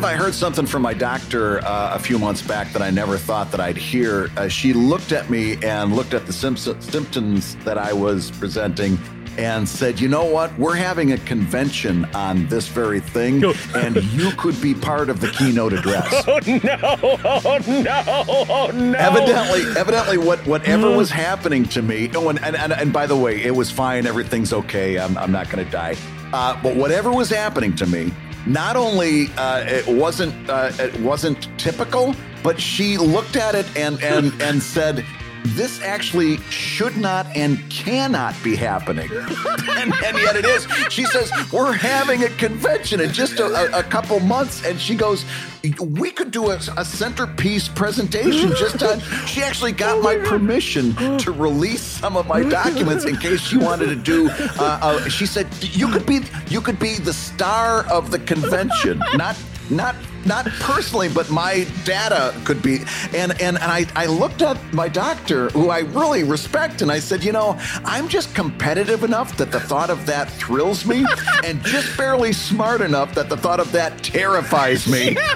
I heard something from my doctor a few months back that I never thought that I'd hear. She looked at me and looked at the symptoms that I was presenting and said, you know what? We're having a convention on this very thing, and you could be part of the keynote address. Oh, no. Oh, no. Oh, no. Evidently, whatever was happening to me, and by the way, it was fine. Everything's okay. I'm not going to die. But whatever was happening to me, not only it wasn't typical, but she looked at it and said, this actually should not and cannot be happening. and yet it is. She says, we're having a convention in just a couple months. And she goes, we could do a centerpiece presentation just on. She actually got my permission to release some of my documents in case she wanted to do. She said, you could be the star of the convention, not personally, but my data could be. And I looked at my doctor, who I really respect, and I said, I'm just competitive enough that the thought of that thrills me, and just barely smart enough that the thought of that terrifies me. Yeah,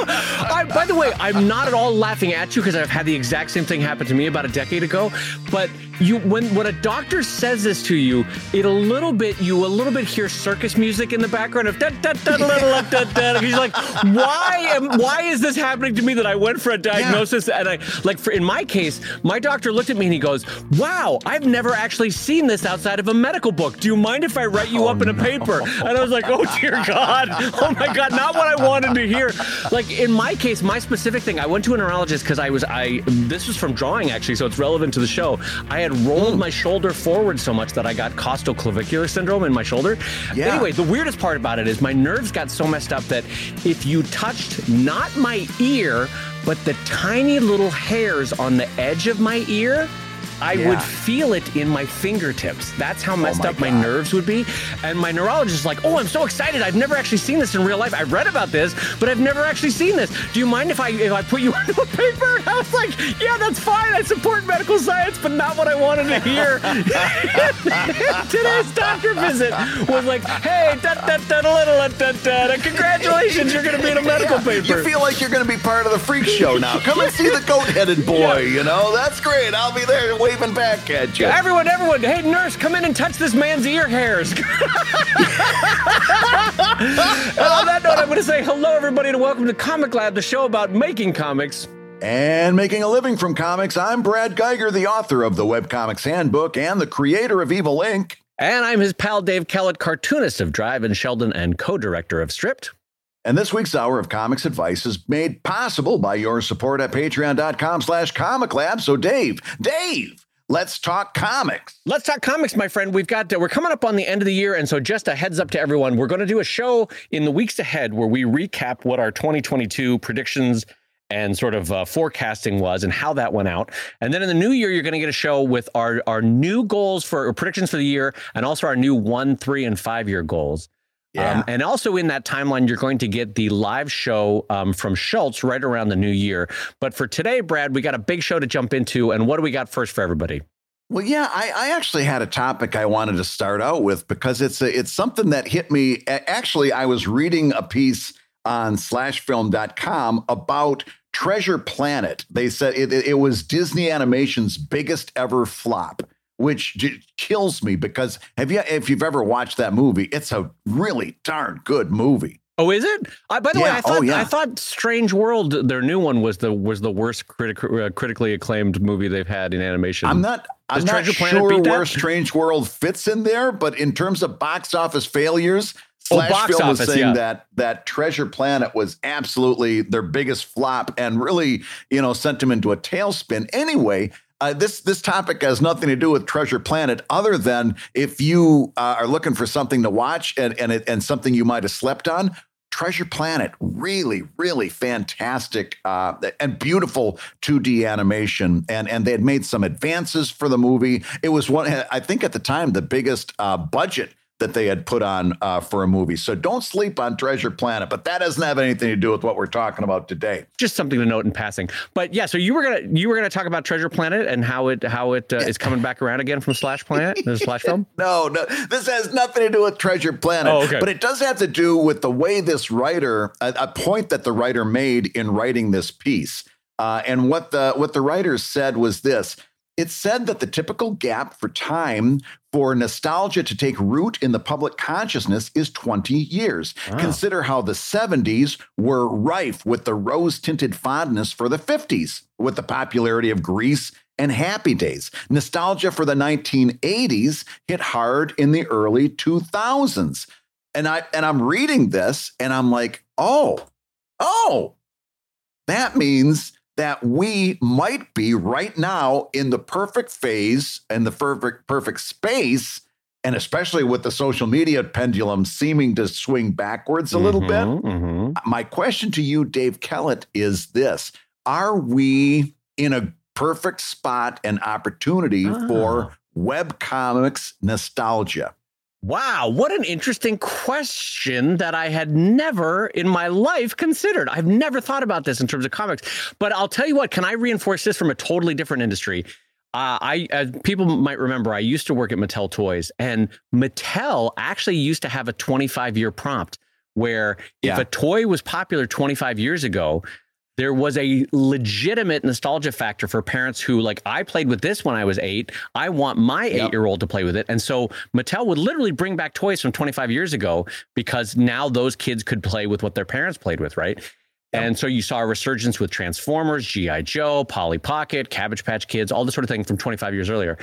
I know. By the way, I'm not at all laughing at you because I've had the exact same thing happen to me about a decade ago. But when a doctor says this to you, you a little bit hear circus music in the background of da da da da da da. He's like, why is this happening to me that I went for a diagnosis? Yeah. And in my case, my doctor looked at me and he goes, wow, I've never actually seen this outside of a medical book. Do you mind if I write you up in a paper? And I was like, oh dear God. Oh my God, not what I wanted to hear. Like in my case, my specific thing, I went to a neurologist because this was from drawing actually, so it's relevant to the show. I had rolled my shoulder forward so much that I got costoclavicular syndrome in my shoulder. Yeah. Anyway, the weirdest part about it is my nerves got so messed up that if you touched not my ear, but the tiny little hairs on the edge of my ear, I would feel it in my fingertips. That's how messed up my nerves would be. And my neurologist is like, oh, I'm so excited. I've never actually seen this in real life. I've read about this, but I've never actually seen this. Do you mind if I put you into a paper? And I was like, yeah, that's fine. I support medical science, but not what I wanted to hear. Today's doctor visit was like, hey, congratulations, you're going to be in a medical paper. You feel like you're going to be part of the freak show now. Come and see the goat-headed boy, That's great. I'll be there waving back at you. Everyone, hey, nurse, come in and touch this man's ear hairs. And on that note, I'm going to say hello, everybody, and welcome to Comic Lab, the show about making comics. And making a living from comics. I'm Brad Geiger, the author of the Webcomics Handbook and the creator of Evil Inc. And I'm his pal Dave Kellett, cartoonist of Drive and Sheldon and co-director of Stripped. And this week's Hour of Comics Advice is made possible by your support at patreon.com/comiclab. So Dave, let's talk comics. Let's talk comics, my friend. We're coming up on the end of the year. And so just a heads up to everyone, we're going to do a show in the weeks ahead where we recap what our 2022 predictions and sort of forecasting was and how that went out. And then in the new year, you're going to get a show with our new goals for predictions for the year and also our new 1, 3, and 5 year goals. Yeah. And also in that timeline, you're going to get the live show from Schultz right around the new year. But for today, Brad, we got a big show to jump into. And what do we got first for everybody? Well, yeah, I actually had a topic I wanted to start out with because it's something that hit me. Actually, I was reading a piece on slashfilm.com about Treasure Planet. They said it was Disney Animation's biggest ever flop, which kills me because if you've ever watched that movie, it's a really darn good movie. Oh, is it? By the way, I thought Strange World, their new one, was the worst critically acclaimed movie they've had in animation. I'm not sure where Strange World fits in there, but in terms of box office failures, Slashfilm was saying that Treasure Planet was absolutely their biggest flop and really, sent them into a tailspin. Anyway, this topic has nothing to do with Treasure Planet other than if you are looking for something to watch and something you might have slept on. Treasure Planet, really, really fantastic and beautiful 2D animation. And they had made some advances for the movie. It was I think at the time, the biggest budget that they had put on for a movie. So don't sleep on Treasure Planet, but that doesn't have anything to do with what we're talking about today. Just something to note in passing. But yeah, so you were gonna talk about Treasure Planet and how it is coming back around again from Slash Planet, the Slash film. No, this has nothing to do with Treasure Planet. Oh, okay. But it does have to do with the way this writer, a point that the writer made in writing this piece. And what the writer said was this. It said that the typical gap for time for nostalgia to take root in the public consciousness is 20 years. Wow. Consider how the 70s were rife with the rose-tinted fondness for the 50s, with the popularity of Grease and Happy Days. Nostalgia for the 1980s hit hard in the early 2000s. And I'm reading this and I'm like, oh, that means that we might be right now in the perfect phase and the perfect space, and especially with the social media pendulum seeming to swing backwards a little bit. Mm-hmm. My question to you, Dave Kellett, is this. Are we in a perfect spot and opportunity for webcomics nostalgia? Wow, what an interesting question that I had never in my life considered. I've never thought about this in terms of comics. But I'll tell you what, can I reinforce this from a totally different industry? As people might remember, I used to work at Mattel Toys, and Mattel actually used to have a 25-year prompt where if a toy was popular 25 years ago, there was a legitimate nostalgia factor for parents who, like, I played with this when I was 8. I want my 8-year-old to play with it. And so Mattel would literally bring back toys from 25 years ago because now those kids could play with what their parents played with, right? And so you saw a resurgence with Transformers, G.I. Joe, Polly Pocket, Cabbage Patch Kids, all this sort of thing from 25 years earlier.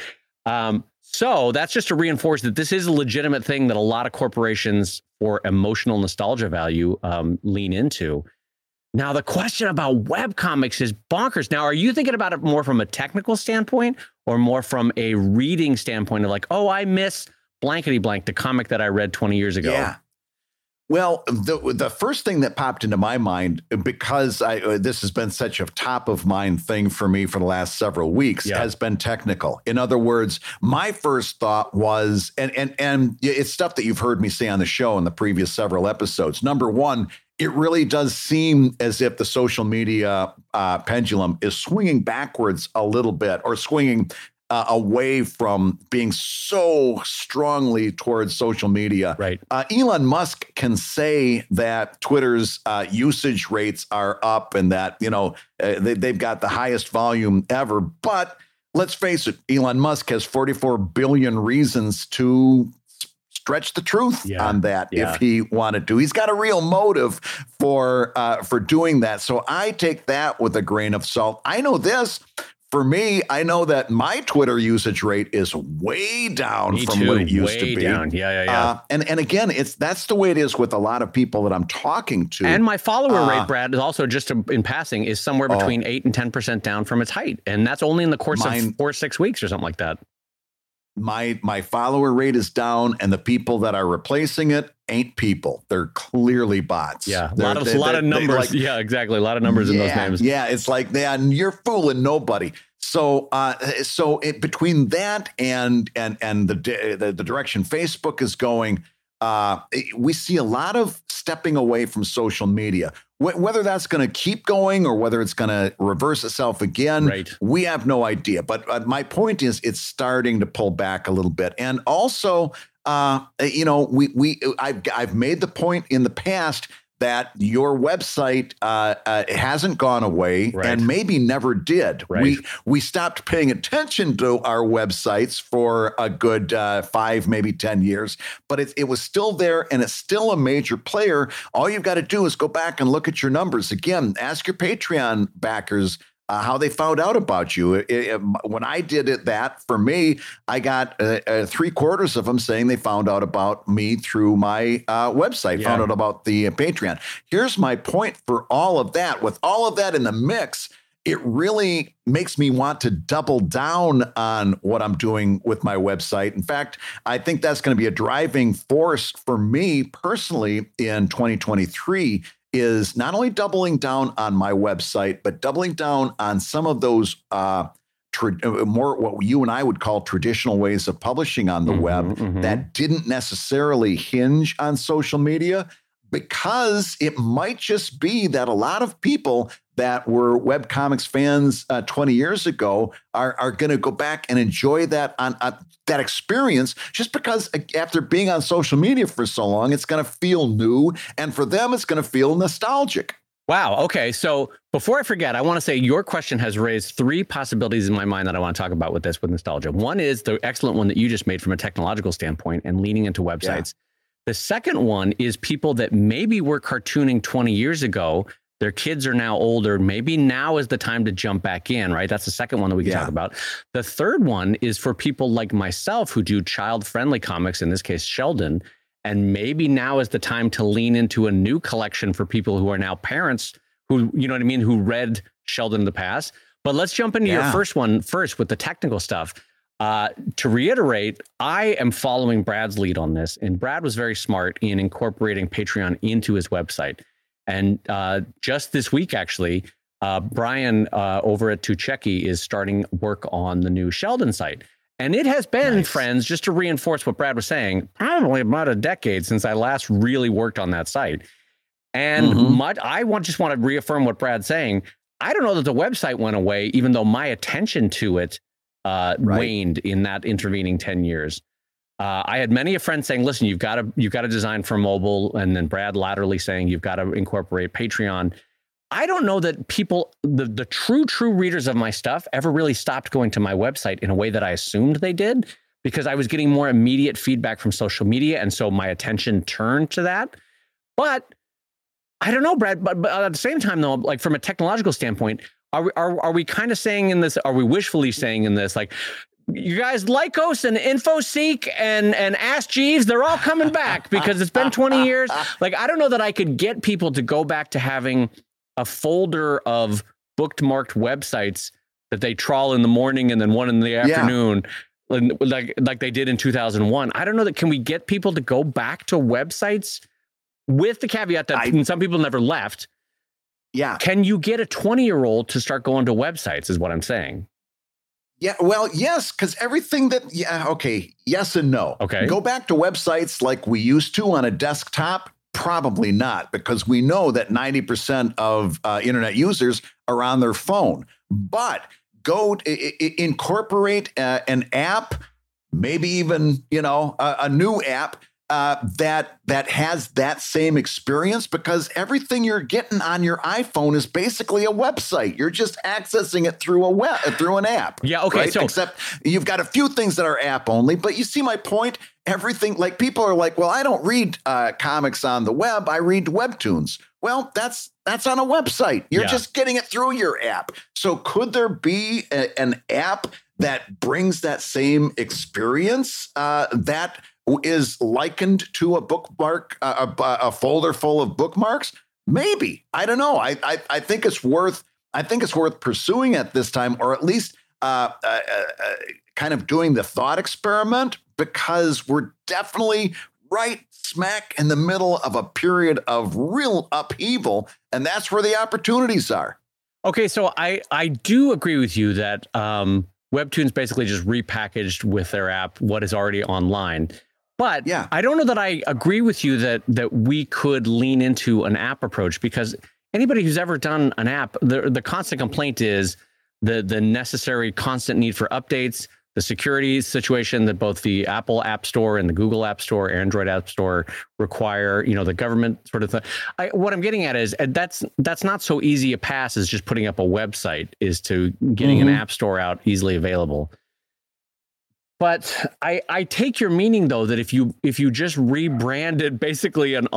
So that's just to reinforce that this is a legitimate thing that a lot of corporations for emotional nostalgia value lean into. Now, the question about webcomics is bonkers. Now, are you thinking about it more from a technical standpoint or more from a reading standpoint of like, oh, I miss blankety blank, the comic that I read 20 years ago? Yeah. Well, the first thing that popped into my mind, because this has been such a top of mind thing for me for the last several weeks, has been technical. In other words, my first thought was, and it's stuff that you've heard me say on the show in the previous several episodes. Number one, it really does seem as if the social media pendulum is swinging backwards a little bit, or swinging away from being so strongly towards social media. Right. Elon Musk can say that Twitter's usage rates are up and that, they've got the highest volume ever. But let's face it, Elon Musk has 44 billion reasons to stretch the truth on that if he wanted to. He's got a real motive for doing that. So I take that with a grain of salt. I know this. For me, I know that my Twitter usage rate is way down from what it used to be. Down. Yeah. And again, that's the way it is with a lot of people that I'm talking to. And my follower rate, Brad, is also just in passing is somewhere between 8 and 10% down from its height, and that's only in the course of 4 or 6 weeks or something like that. My follower rate is down, and the people that are replacing it ain't people. They're clearly bots. Yeah, a lot of numbers. Yeah, exactly. A lot of numbers in those names. Yeah, it's like, you're fooling nobody. So, between that and the direction Facebook is going, we see a lot of stepping away from social media. Whether that's going to keep going or whether it's going to reverse itself again, we have no idea. But my point is, it's starting to pull back a little bit. And also, I've made the point in the past that your website hasn't gone away and maybe never did. We stopped paying attention to our websites for a good 5, maybe 10 years, but it was still there and it's still a major player. All you've got to do is go back and look at your numbers. Again, ask your Patreon backers how they found out about you. When I did that for me, I got 3/4 of them saying they found out about me through my website, found out about the Patreon. Here's my point for all of that. With all of that in the mix, it really makes me want to double down on what I'm doing with my website. In fact, I think that's going to be a driving force for me personally in 2023, is not only doubling down on my website, but doubling down on some of those more what you and I would call traditional ways of publishing on the web that didn't necessarily hinge on social media, because it might just be that a lot of people that were webcomics fans 20 years ago are going to go back and enjoy that that experience, just because after being on social media for so long, it's going to feel new. And for them, it's going to feel nostalgic. Wow. Okay. So before I forget, I want to say your question has raised three possibilities in my mind that I want to talk about with nostalgia. One is the excellent one that you just made from a technological standpoint and leaning into websites. Yeah. The second one is people that maybe were cartooning 20 years ago. Their kids are now older. Maybe now is the time to jump back in, right? That's the second one that we can talk about. The third one is for people like myself who do child-friendly comics, in this case, Sheldon. And maybe now is the time to lean into a new collection for people who are now parents who, you know what I mean, who read Sheldon in the past. But let's jump into your first one first with the technical stuff. To reiterate, I am following Brad's lead on this. And Brad was very smart in incorporating Patreon into his website. And just this week, actually, Brian over at Tucheki is starting work on the new Sheldon site. And it has been, friends, just to reinforce what Brad was saying, probably about a decade since I last really worked on that site. And I just want to reaffirm what Brad's saying. I don't know that the website went away, even though my attention to it waned in that intervening 10 years. I had many a friend saying, listen, you've got to design for mobile. And then Brad laterally saying, you've got to incorporate Patreon. I don't know that people, the true readers of my stuff ever really stopped going to my website in a way that I assumed they did, because I was getting more immediate feedback from social media. And so my attention turned to that. But I don't know, Brad, but at the same time, though, like from a technological standpoint, are we kind of saying in this, are we wishfully saying in this, like, you guys, Lycos and InfoSeek and Ask Jeeves, they're all coming back because it's been 20 years. Like, I don't know that I could get people to go back to having a folder of bookmarked websites that they trawl in the morning and then one in the afternoon, like they did in 2001. I don't know that. Can we get people to go back to websites with the caveat that some people never left? Yeah. Can you get a 20-year-old to start going to websites is what I'm saying. Yeah, well, yes, because everything that, yes and no. Okay. Go back to websites like we used to on a desktop. Probably not, because we know that 90% of internet users are on their phone. But go incorporate an app, maybe even a new app that has that same experience, because everything you're getting on your iPhone is basically a website. You're just accessing it through an app. Yeah. Okay. Right? So except you've got a few things that are app only, but you see my point. Everything, like, people are like, well, I don't read comics on the web. I read webtoons. Well, that's on a website. You're just getting it through your app. So could there be an app that brings that same experience that is likened to a bookmark, a folder full of bookmarks? Maybe. I don't know. I think it's worth pursuing at this time, or at least kind of doing the thought experiment, because we're definitely right smack in the middle of a period of real upheaval, and that's where the opportunities are. Okay, so I do agree with you that Webtoons basically just repackaged with their app what is already online. But I don't know that I agree with you that we could lean into an app approach, because anybody who's ever done an app, the constant complaint is the necessary constant need for updates, the security situation that both the Apple App Store and the Google App Store, Android App Store require, the government sort of thing. What I'm getting at is that's not so easy a pass as just putting up a website, is to getting an app store out easily available. But I take your meaning, though, that if you just rebranded basically a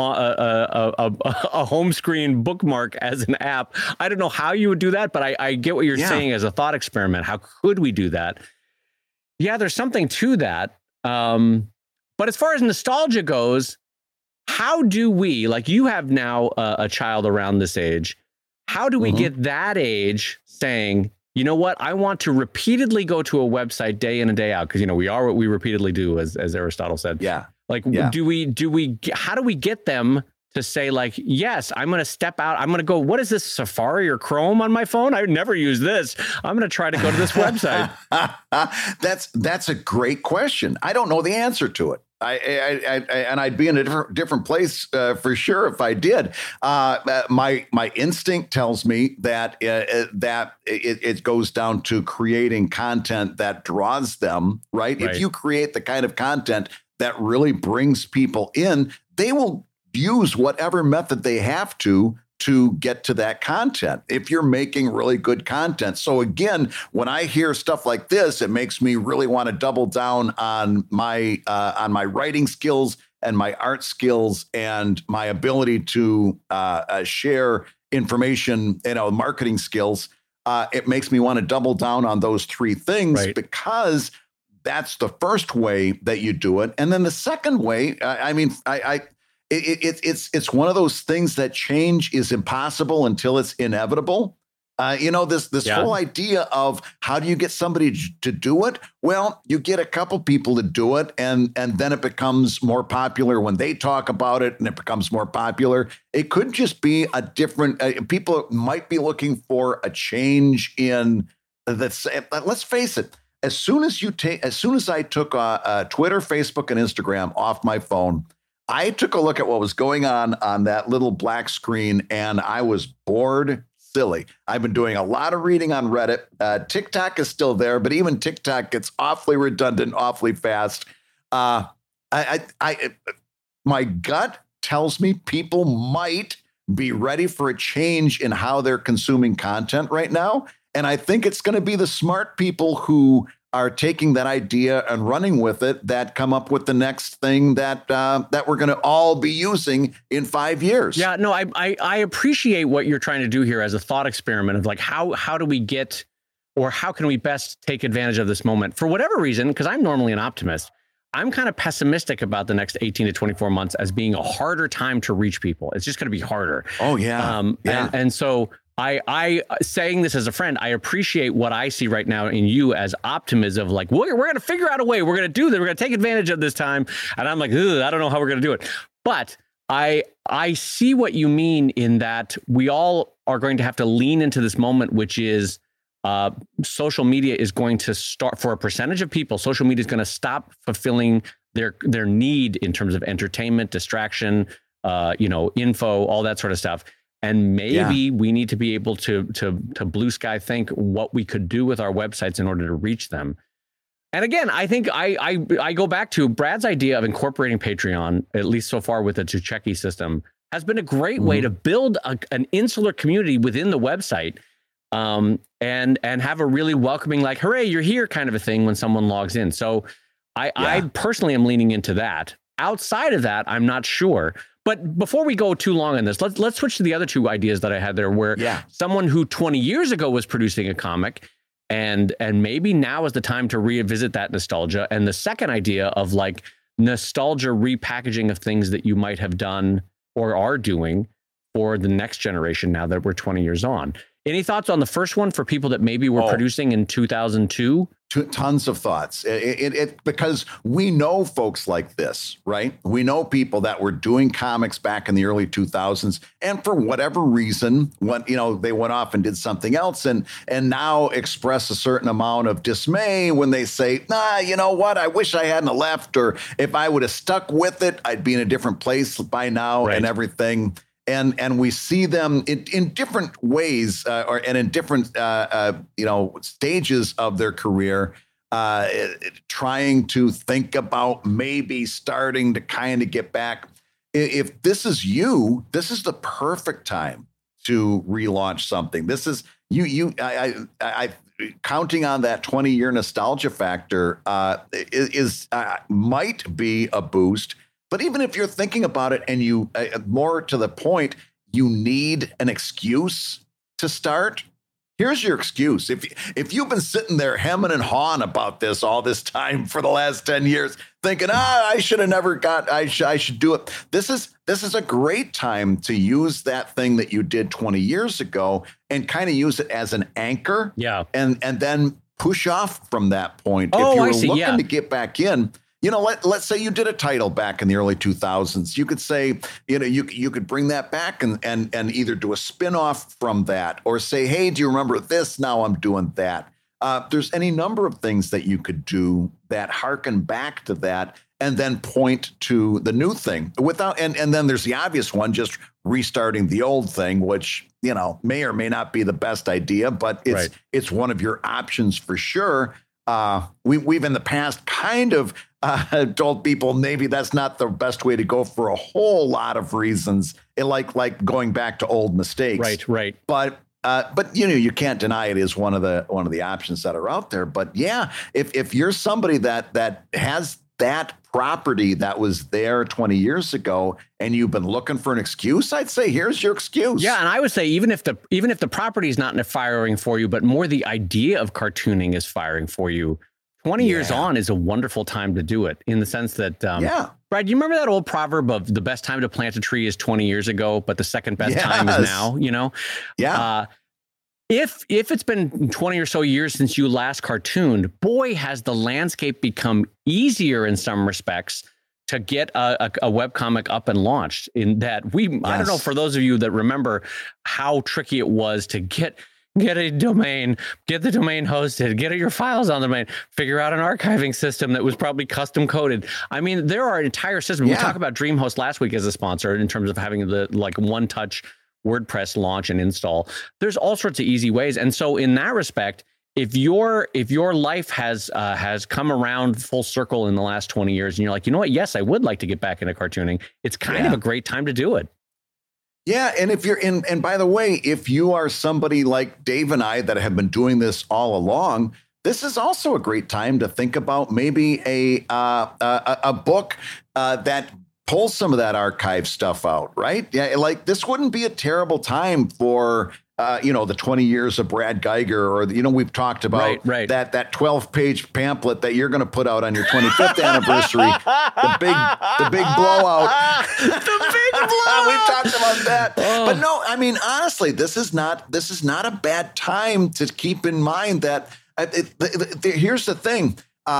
home screen bookmark as an app, I don't know how you would do that, but I get what you're saying as a thought experiment. How could we do that? Yeah, there's something to that. But as far as nostalgia goes, how do we, like, you have now a child around this age, how do we get that age saying, you know what, I want to repeatedly go to a website day in and day out, because we are what we repeatedly do, as Aristotle said. Yeah. Like, how do we get them to say like, yes, I'm going to step out. I'm going to go, what is this, Safari or Chrome on my phone? I would never use this. I'm going to try to go to this website. That's a great question. I don't know the answer to it. And I'd be in a different place for sure if I did. My instinct tells me that it goes down to creating content that draws them, right? If you create the kind of content that really brings people in, they will use whatever method they have to get to that content if you're making really good content. So again, when I hear stuff like this, it makes me really want to double down on my writing skills and my art skills and my ability to share information, marketing skills. It makes me want to double down on those three things because that's the first way that you do it. And then the second way, it's one of those things that change is impossible until it's inevitable. This whole idea of how do you get somebody to do it? Well, you get a couple people to do it, and then it becomes more popular when they talk about it, and it becomes more popular. It could just be a different. People might be looking for a change in that's. Let's face it. As soon as I took Twitter, Facebook, and Instagram off my phone, I took a look at what was going on that little black screen, and I was bored silly. I've been doing a lot of reading on Reddit. TikTok is still there, but even TikTok gets awfully redundant, awfully fast. My gut tells me people might be ready for a change in how they're consuming content right now. And I think it's going to be the smart people who are taking that idea and running with it that come up with the next thing that we're going to all be using in 5 years. Yeah, no, I appreciate what you're trying to do here as a thought experiment of like, how do we get, or how can we best take advantage of this moment? For whatever reason, because I'm normally an optimist, I'm kind of pessimistic about the next 18 to 24 months as being a harder time to reach people. It's just going to be harder. Oh, yeah. And so I saying this as a friend, I appreciate what I see right now in you as optimism, like we're going to figure out a way. We're going to do this. We're going to take advantage of this time. And I'm like, I don't know how we're going to do it. But I see what you mean in that we all are going to have to lean into this moment, which is social media is going to start, for a percentage of people, social media is going to stop fulfilling their need in terms of entertainment, distraction, info, all that sort of stuff. And maybe we need to be able to blue sky think what we could do with our websites in order to reach them. And again, I think I go back to Brad's idea of incorporating Patreon, at least so far with the Tucheki system, has been a great way to build an insular community within the website, and have a really welcoming, like, hooray, you're here kind of a thing when someone logs in. So I personally am leaning into that. Outside of that, I'm not sure. But before we go too long on this, let's switch to the other two ideas that I had there, where someone who 20 years ago was producing a comic, and maybe now is the time to revisit that nostalgia. And the second idea of like nostalgia repackaging of things that you might have done or are doing for the next generation now that we're 20 years on. Any thoughts on the first one for people that maybe were producing in 2002? Tons of thoughts. Because we know folks like this, right? We know people that were doing comics back in the early 2000s, and for whatever reason, they went off and did something else, and now express a certain amount of dismay when they say, you know what? I wish I hadn't left, or if I would have stuck with it, I'd be in a different place by now, and everything. And we see them in different ways, and in different stages of their career, trying to think about maybe starting to kind of get back. If this is you, this is the perfect time to relaunch something. This is I counting on that 20-year nostalgia factor might be a boost. But even if you're thinking about it and you, more to the point, you need an excuse to start, here's your excuse. If you've been sitting there hemming and hawing about this all this time for the last 10 years, thinking, I should have never I should do it. This is a great time to use that thing that you did 20 years ago and kind of use it as an anchor. Yeah. And then push off from that point. If you're looking to get back in, let's say you did a title back in the early 2000s. You could say, you could bring that back and either do a spin-off from that or say, hey, do you remember this? Now I'm doing that. There's any number of things that you could do that harken back to that and then point to the new thing and then there's the obvious one, just restarting the old thing, which, may or may not be the best idea, but it's one of your options for sure. We've in the past kind of told people maybe that's not the best way to go for a whole lot of reasons, like going back to old mistakes. Right. But you can't deny it is one of the options that are out there. But yeah, if you're somebody that has that property that was there 20 years ago and you've been looking for an excuse, I'd say here's your excuse. Yeah, and I would say even if the property is not firing for you, but more the idea of cartooning is firing for you, 20 years on is a wonderful time to do it, in the sense that Brad, you remember that old proverb of the best time to plant a tree is 20 years ago, but the second best time is now, Yeah. If it's been 20 or so years since you last cartooned, boy, has the landscape become easier in some respects to get a webcomic up and launched. In that I don't know, for those of you that remember how tricky it was to get a domain, get the domain hosted, get your files on the domain, figure out an archiving system that was probably custom coded. I mean, there are entire systems. We talked about DreamHost last week as a sponsor in terms of having the one touch WordPress launch and install. There's all sorts of easy ways. And so in that respect, if your life has come around full circle in the last 20 years and you're like, you know what? Yes, I would like to get back into cartooning. It's kind of a great time to do it. Yeah. And if you're and by the way, if you are somebody like Dave and I that have been doing this all along, this is also a great time to think about maybe a book that pull some of that archive stuff out, right? Yeah, like this wouldn't be a terrible time for the 20 years of Brad Geiger, or we've talked about that 12-page pamphlet that you're going to put out on your 25th anniversary, the big blowout. The big blowout. We've talked about that. But no, I mean, honestly, this is not a bad time to keep in mind that here's the thing.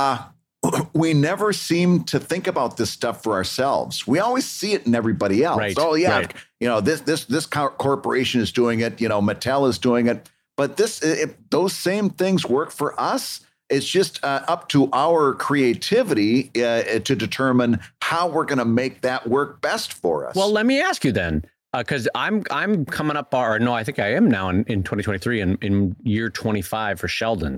We never seem to think about this stuff for ourselves. We always see it in everybody else. Right, oh yeah, this corporation is doing it. Mattel is doing it. But those same things work for us. It's just up to our creativity to determine how we're going to make that work best for us. Well, let me ask you then, because I'm coming up, I think I am now in 2023 in year 25 for Sheldon.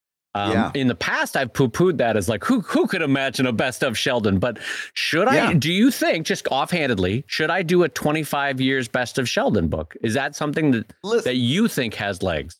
In the past, I've poo-pooed that as like, who could imagine a best of Sheldon? But do you think, just offhandedly, should I do a 25 years best of Sheldon book? Is that something that you think has legs?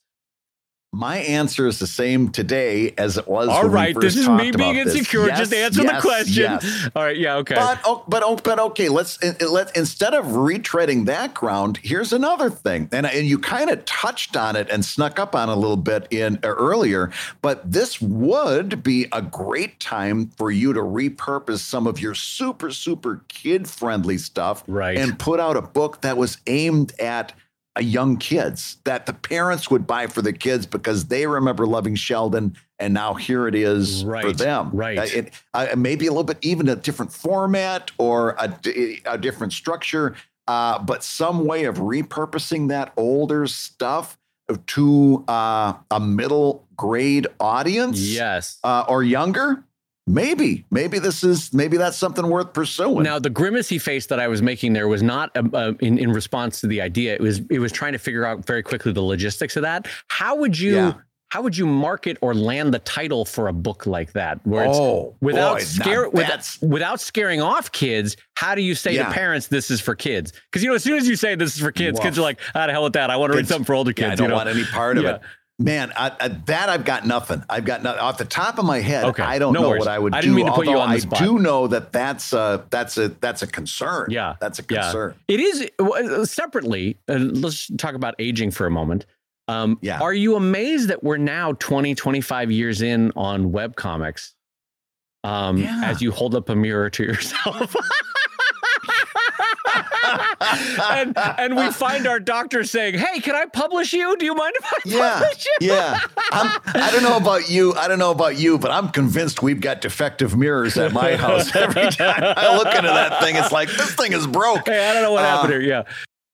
My answer is the same today as it was. All when right, we first this is me being insecure. Yes, just answer the question. Yes. All right, yeah, okay. But okay, let's instead of retreading that ground, here's another thing, and you kind of touched on it and snuck up on it a little bit earlier. But this would be a great time for you to repurpose some of your super kid friendly stuff, and put out a book that was aimed at young kids, that the parents would buy for the kids because they remember loving Sheldon, and now here it is for them. Right. Maybe a little bit even a different format or a different structure, but some way of repurposing that older stuff to a middle grade audience. Yes. Or younger. Maybe that's something worth pursuing. Now, the grimacy face that I was making there was not in response to the idea. It was trying to figure out very quickly the logistics of that. How would you market or land the title for a book like that? Where without scaring off kids, how do you say to parents this is for kids? Because as soon as you say this is for kids, kids are like, "Ah, the hell with that! I want to read something for older kids." I don't want any part of it. Man, I've got nothing. Off the top of my head. Okay. I don't know what I would do. I didn't mean to put you on the spot. I do know that's a concern. Yeah, that's a concern. It is. Separately, let's talk about aging for a moment. Are you amazed that we're now 25 years in on webcomics? As you hold up a mirror to yourself. and we find our doctor saying, "Hey, can I publish you? Do you mind if I publish you?" Yeah. I don't know about you, but I'm convinced we've got defective mirrors at my house. Every time I look into that thing, it's like, this thing is broke. Hey, I don't know what happened here. Yeah.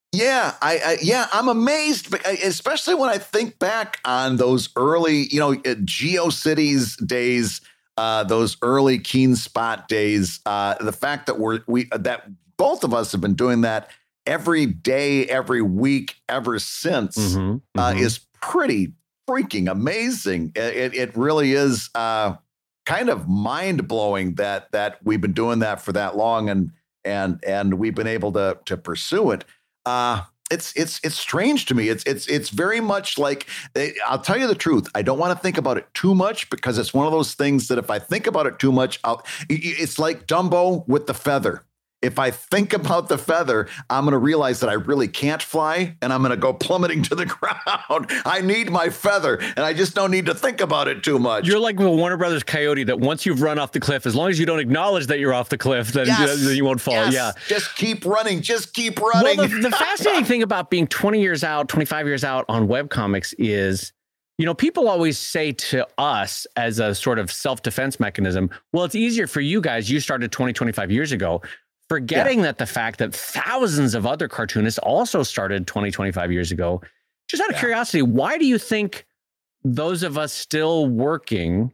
Yeah, I'm amazed, especially when I think back on those early, GeoCities days, those early Keen Spot days. The fact that that both of us have been doing that every day, every week, ever since is pretty freaking amazing. It really is kind of mind blowing that we've been doing that for that long, and we've been able to pursue it. It's strange to me. It's very much like, I'll tell you the truth. I don't want to think about it too much, because it's one of those things that if I think about it too much, it's like Dumbo with the feather. If I think about the feather, I'm going to realize that I really can't fly, and I'm going to go plummeting to the ground. I need my feather, and I just don't need to think about it too much. You're like the Warner Brothers Coyote, that once you've run off the cliff, as long as you don't acknowledge that you're off the cliff, then you won't fall. Yes. Yeah. Just keep running. Just keep running. Well, the fascinating thing about being 20 years out, 25 years out on webcomics is, people always say to us as a sort of self-defense mechanism, well, it's easier for you guys. You started 20, 25 years ago. Forgetting that the fact that thousands of other cartoonists also started 20, 25 years ago. Just out of curiosity, why do you think those of us still working,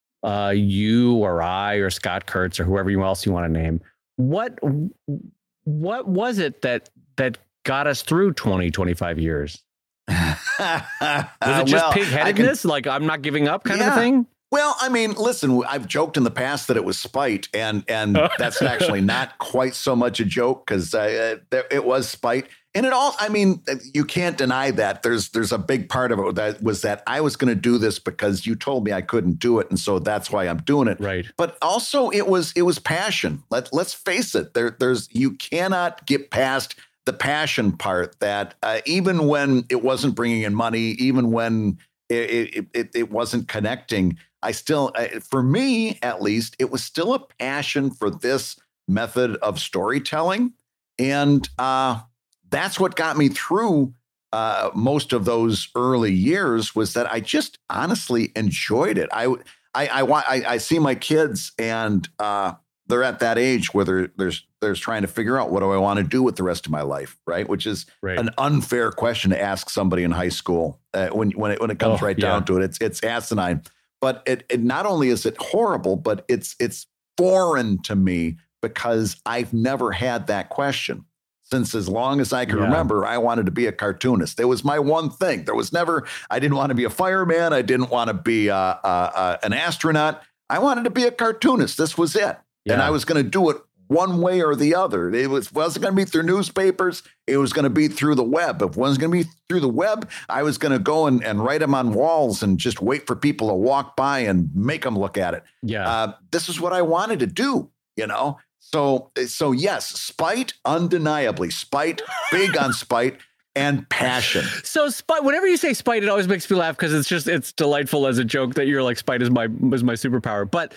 you or I or Scott Kurtz or whoever else you want to name, what was it that got us through 20, 25 years? Was it just pig-headedness? Like, I'm not giving up kind of a thing? Well, I mean, listen, I've joked in the past that it was spite, and that's actually not quite so much a joke, because it was spite. And you can't deny that there's a big part of it that was that I was going to do this because you told me I couldn't do it, and so that's why I'm doing it. Right. But also it was passion. Let's face it. You cannot get past the passion part, that even when it wasn't bringing in money, even when it wasn't connecting, I still, for me at least, it was still a passion for this method of storytelling. And that's what got me through most of those early years, was that I just honestly enjoyed it. I see my kids, and they're at that age where they're trying to figure out, what do I want to do with the rest of my life, right? Which is an unfair question to ask somebody in high school when it comes down to it. It's asinine. But it not only is it horrible, but it's foreign to me, because I've never had that question. Since as long as I can remember, I wanted to be a cartoonist. It was my one thing. I didn't want to be a fireman. I didn't want to be an astronaut. I wanted to be a cartoonist. This was it. Yeah. And I was going to do it one way or the other. It wasn't going to be through newspapers. It was going to be through the web. If it wasn't going to be through the web, I was going to go and write them on walls and just wait for people to walk by and make them look at it. Yeah. This is what I wanted to do, So yes, spite, undeniably. Spite, big on spite. And passion. So spite, whenever you say spite, it always makes me laugh, because it's delightful as a joke that you're like, spite is my superpower. But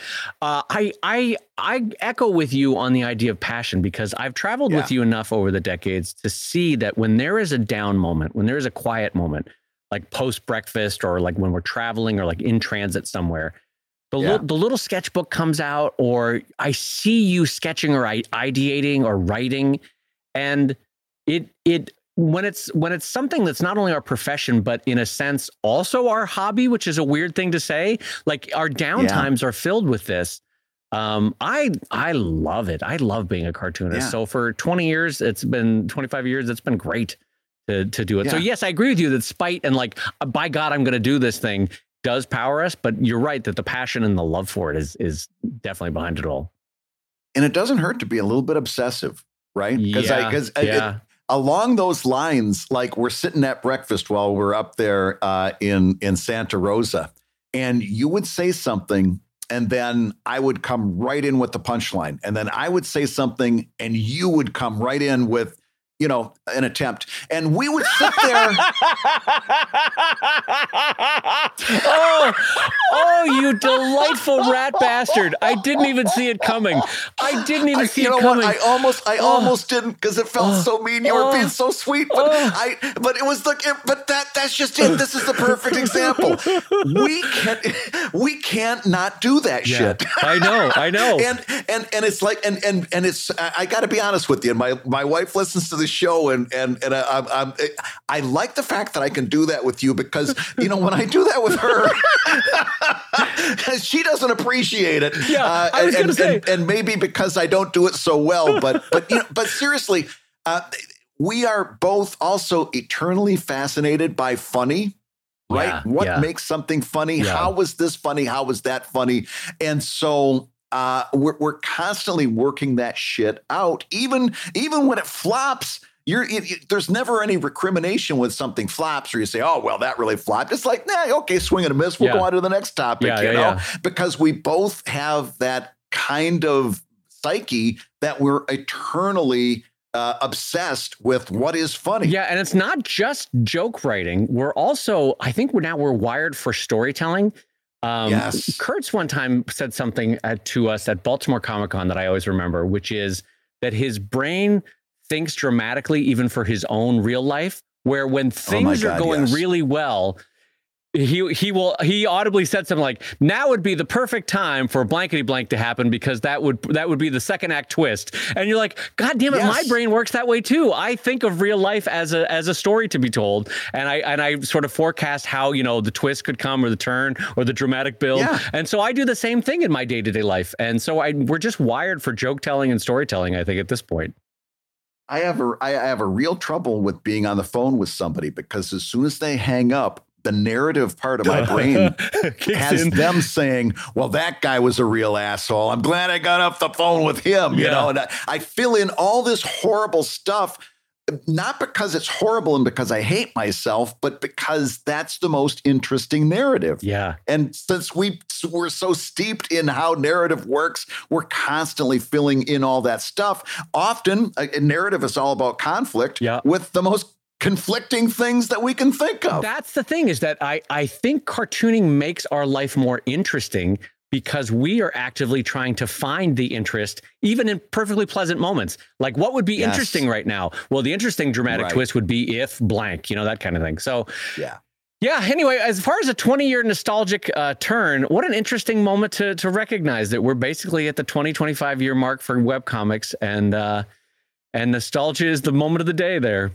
I echo with you on the idea of passion, because I've traveled with you enough over the decades to see that when there is a down moment, when there is a quiet moment, like post breakfast, or like when we're traveling, or like in transit somewhere, the little sketchbook comes out, or I see you sketching or ideating or writing, and it when it's something that's not only our profession, but in a sense also our hobby, which is a weird thing to say, like our downtimes are filled with this. I love it. I love being a cartoonist. Yeah. So for 20 years, 25 years, it's been great to do it. Yeah. So yes, I agree with you that spite and like, by God, I'm going to do this thing does power us, but you're right that the passion and the love for it is definitely behind it all. And it doesn't hurt to be a little bit obsessive, right? Because along those lines, like we're sitting at breakfast while we're up there in Santa Rosa, and you would say something, and then I would come right in with the punchline, and then I would say something, and you would come right in with, an attempt, and we would sit there. you delightful rat bastard. I didn't even see it coming. I didn't even see it coming. What? I almost didn't because it felt so mean. You were being so sweet, but it was like, but that's just it. This is the perfect example. We can't not do that shit. I know. And it's like, and it's, I got to be honest with you. My wife listens to the show and I like the fact that I can do that with you because, when I do that with her, she doesn't appreciate it. Yeah, I was going to say. And maybe because I don't do it so well, but seriously, we are both also eternally fascinated by funny, right? Yeah, what makes something funny? Yeah. How was this funny? How was that funny? And so we're constantly working that shit out, even when it flops. There's never any recrimination when something flops or you say, oh, well, that really flopped. It's like, okay, swing and a miss. We'll go on to the next topic, because we both have that kind of psyche that we're eternally obsessed with what is funny. Yeah, and it's not just joke writing. We're also, I think we're wired for storytelling. Yes. Kurtz one time said something to us at Baltimore Comic-Con that I always remember, which is that his brain thinks dramatically even for his own real life, where when things are going really well, he audibly said something like, now would be the perfect time for blankety blank to happen because that would be the second act twist. And you're like, God damn it, my brain works that way too. I think of real life as a story to be told. And I sort of forecast how, the twist could come or the turn or the dramatic build. Yeah. And so I do the same thing in my day-to-day life. And so we're just wired for joke telling and storytelling, I think, at this point. I have a real trouble with being on the phone with somebody because as soon as they hang up, the narrative part of my brain has them saying, well, that guy was a real asshole. I'm glad I got off the phone with him, and I fill in all this horrible stuff, not because it's horrible and because I hate myself, but because that's the most interesting narrative. Yeah. And since we're so steeped in how narrative works, we're constantly filling in all that stuff. Often a narrative is all about conflict with the most conflicting things that we can think of. That's the thing, is that I think cartooning makes our life more interesting because we are actively trying to find the interest, even in perfectly pleasant moments. Like, what would be interesting right now? Well, the interesting dramatic twist would be if blank, that kind of thing. So, yeah. Anyway, as far as a 20-year nostalgic turn, what an interesting moment to recognize that we're basically at the 25-year mark for webcomics, and nostalgia is the moment of the day there.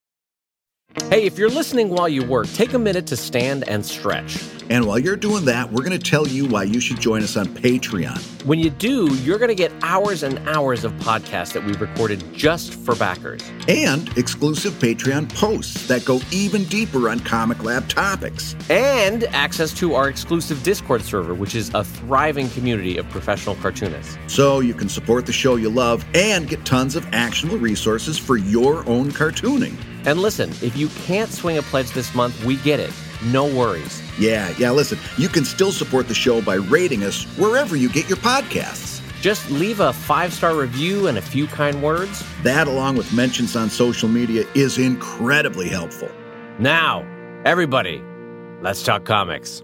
Hey, if you're listening while you work, take a minute to stand and stretch. And while you're doing that, we're going to tell you why you should join us on Patreon. When you do, you're going to get hours and hours of podcasts that we recorded just for backers. And exclusive Patreon posts that go even deeper on Comic Lab topics. And access to our exclusive Discord server, which is a thriving community of professional cartoonists. So you can support the show you love and get tons of actionable resources for your own cartooning. And listen, if you can't swing a pledge this month, we get it. No worries. Yeah, listen, you can still support the show by rating us wherever you get your podcasts. Just leave a 5-star review and a few kind words. That, along with mentions on social media, is incredibly helpful. Now, everybody, let's talk comics.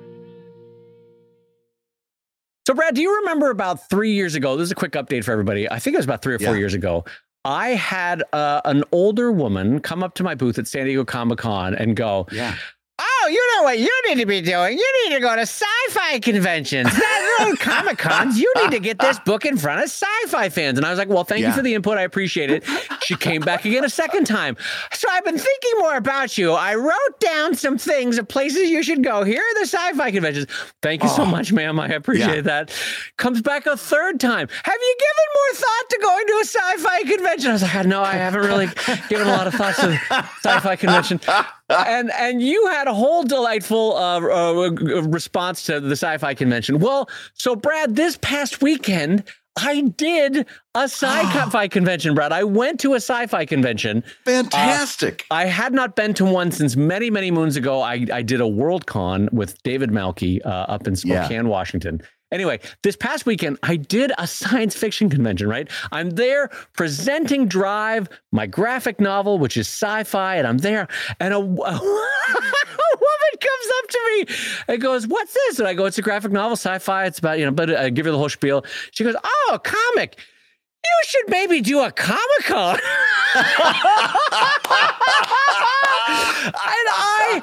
So, Brad, do you remember about 3 years ago? This is a quick update for everybody. I think it was about 3 or 4 years ago. I had an older woman come up to my booth at San Diego Comic-Con and go, oh, you know what you need to be doing? You need to go to sci-fi conventions, not Comic-Cons. You need to get this book in front of sci-fi fans. And I was like, well, thank you for the input. I appreciate it. She came back again a second time. So I've been thinking more about you. I wrote down some things of places you should go. Here are the sci-fi conventions. Thank you so much, ma'am. I appreciate that. Comes back a third time. Have you given more thought to going to a sci-fi convention? I was like, no, I haven't really given a lot of thoughts to sci-fi convention. And you had a whole delightful response to the sci-fi convention. Well, so Brad, this past weekend, I did a sci-fi convention, Brad. I went to a sci-fi convention. Fantastic. I had not been to one since many, many moons ago. I did a Worldcon with David Malky up in Spokane, Washington. Anyway, this past weekend, I did a science fiction convention, right? I'm there presenting Drive, my graphic novel, which is sci-fi, and I'm there, and a woman comes up to me It goes, what's this? And I go, it's a graphic novel, sci-fi. It's about, but I give her the whole spiel. She goes, oh, a comic. You should maybe do a Comic-Con. And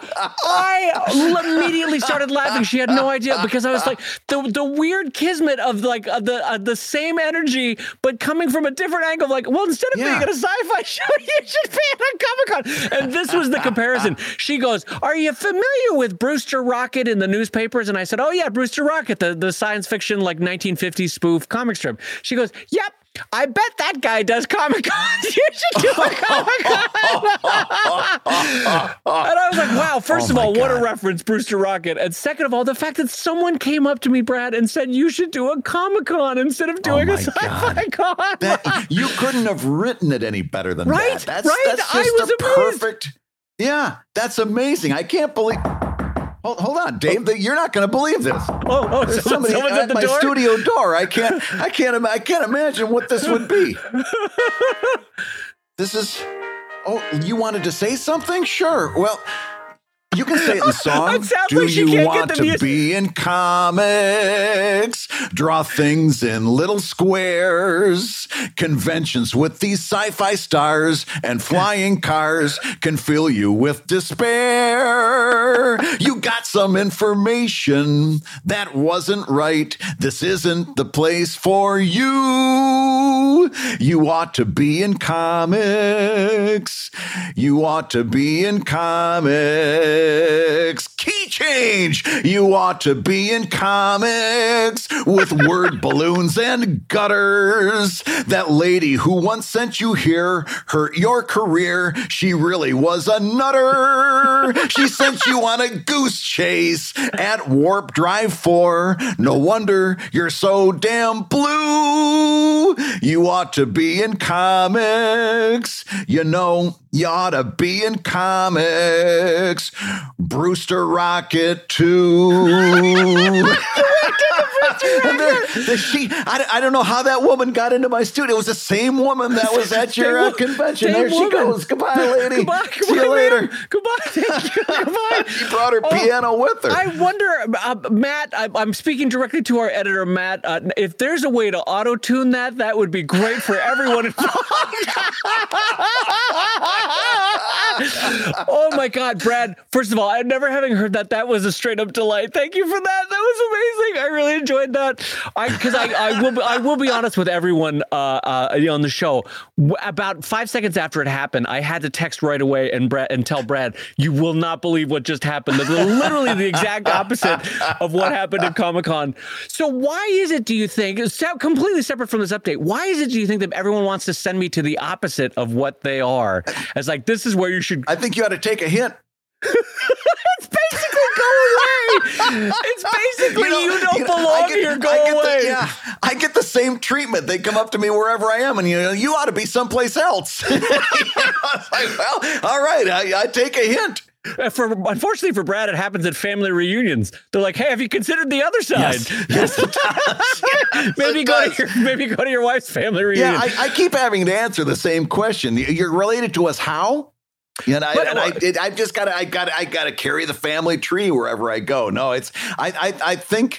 I immediately started laughing. She had no idea, because I was like, the weird kismet of like the same energy, but coming from a different angle. Like, well, instead of being at a sci-fi show, you should be at a Comic-Con. And this was the comparison. She goes, are you familiar with Brewster Rocket in the newspapers? And I said, oh yeah, Brewster Rocket, the science fiction like 1950s spoof comic strip. She goes, yep. I bet that guy does Comic-Con. You should do a Comic-Con. And I was like, wow, first of all, what a reference, Brewster Rocket. And second of all, the fact that someone came up to me, Brad, and said, you should do a Comic-Con instead of doing a sci-fi con. You couldn't have written it any better than that. That's just I was amazed. Perfect. Yeah, that's amazing. I can't believe... Hold on, Dave. You're not going to believe this. Someone's at the my door? studio door. I can't imagine what this would be. This is. Oh, you wanted to say something? Sure. Well, you can say it in the song. Do you want to be in comics? Draw things in little squares. Conventions with these sci-fi stars and flying cars can fill you with despair. You got some information that wasn't right. This isn't the place for you. You ought to be in comics. You ought to be in comics. Key change. You ought to be in comics with word balloons and gutters. That lady who once sent you here hurt your career. She really was a nutter. She sent you on a goose chase at Warp Drive 4. No wonder you're so damn blue. You ought to be in comics. You ought to be in comics. Brewster Rocket 2. I don't know how that woman got into my studio. It was the same woman that was at your convention. There she goes. Goodbye, lady. See you later. Goodbye. Thank you. Goodbye. She brought her piano with her. I wonder, Matt, I'm speaking directly to our editor, Matt. If there's a way to auto-tune that would be great for everyone involved. Oh my God, Brad. First of all, never having heard that was a straight up delight. Thank you for that. That was amazing. I really enjoyed that. Because I will be honest with everyone on the show. About 5 seconds after it happened, I had to text right away and tell Brad, you will not believe what just happened. That's literally the exact opposite of what happened at Comic-Con. So why is it, do you think, completely separate from this update, why is it, do you think, that everyone wants to send me to the opposite of what they are? As like, this is where you should... I think you ought to take a hint. It's basically go away. It's basically you don't belong here. Go away. I get the same treatment. They come up to me wherever I am, and you ought to be someplace else. I was like, well, all right, I take a hint. Unfortunately for Brad, it happens at family reunions. They're like, "Hey, have you considered the other side?" Yes, it does. Maybe go to your wife's family reunion. Yeah, I keep having to answer the same question. You're related to us how? And I just gotta carry the family tree wherever I go. No, I think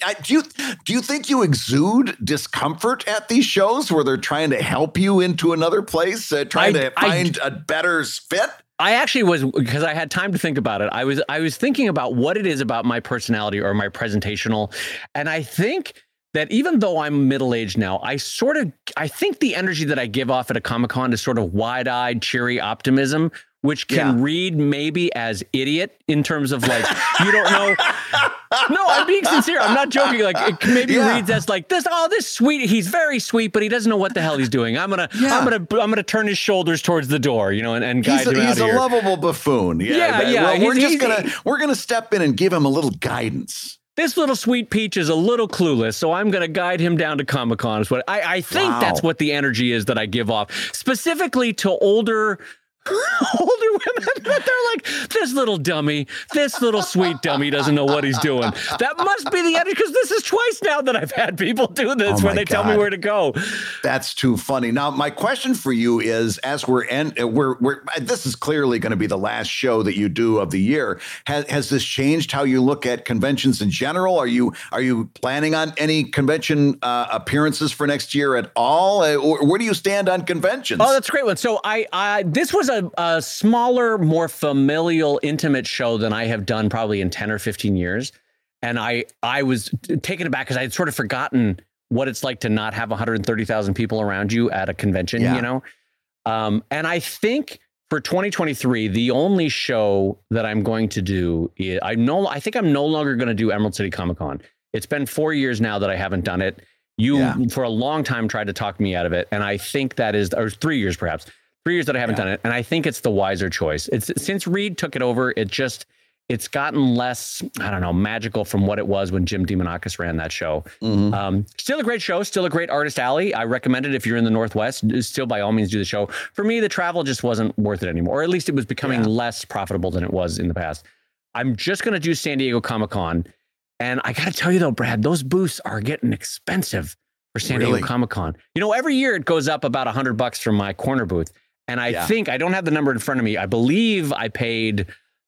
do you think you exude discomfort at these shows where they're trying to help you into another place, trying to find a better fit? I actually was, because I had time to think about it. I was thinking about what it is about my personality or my presentational, and I think that even though I'm middle-aged now, I think the energy that I give off at a Comic-Con is sort of wide-eyed, cheery optimism, which can read maybe as idiot in terms of like, you don't know. No, I'm being sincere. I'm not joking. Like, it maybe reads as like this sweet. He's very sweet, but he doesn't know what the hell he's doing. I'm gonna turn his shoulders towards the door, and guide him out of here. He's a lovable buffoon. Well, we're gonna step in and give him a little guidance. This little sweet peach is a little clueless, so I'm going to guide him down to Comic-Con. Is what I think that's what the energy is that I give off, specifically to older older women that they're like, this little dummy, this little sweet dummy doesn't know what he's doing. That must be the end, because this is twice now that I've had people do this where they tell me where to go. That's too funny. Now, my question for you is, as we're this is clearly going to be the last show that you do of the year. Has this changed how you look at conventions in general? Are you planning on any convention appearances for next year at all? Where do you stand on conventions? Oh, that's a great one. So this was a smaller, more familial, intimate show than I have done probably in 10 or 15 years. And I was taken aback because I had sort of forgotten what it's like to not have 130,000 people around you at a convention, you know? And I think for 2023, the only show that I'm going to do is, I think I'm no longer going to do Emerald City Comic Con. It's been 4 years now that I haven't done it. You, for a long time, tried to talk me out of it. And I think that is, or 3 years perhaps, 3 years that I haven't done it. And I think it's the wiser choice. It's since Reed took it over, it's gotten less, I don't know, magical from what it was when Jim DeMonakis ran that show. Still a great show, still a great artist alley. I recommend it if you're in the Northwest. Still, by all means, do the show. For me, the travel just wasn't worth it anymore, or at least it was becoming less profitable than it was in the past. I'm just going to do San Diego Comic-Con. And I got to tell you, though, Brad, those booths are getting expensive for San Diego Comic-Con. You know, every year it goes up about $100 from my corner booth. And I think, I don't have the number in front of me, I believe I paid